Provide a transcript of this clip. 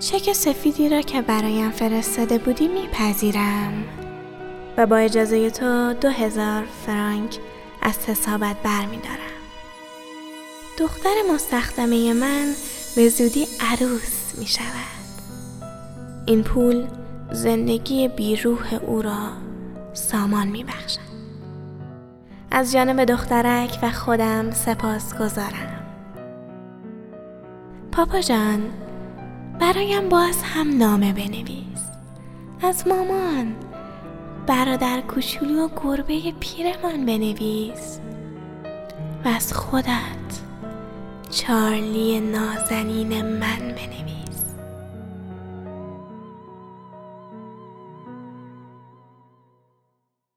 چک سفیدی را که برایم فرستاده بودی میپذیرم و با اجازه تو 2000 فرانک از حسابت برمیدارم. دختر مستخدمه من به زودی عروس می شود. این پول زندگی بیروح او را سامان می بخشد. از جانب دخترک و خودم سپاسگزارم. پاپا جان، برایم باز هم نامه بنویس. از مامان، برادر کوچولو و گربه پیرمان بنویس و از خودت، چارلی نازنین من بنویس.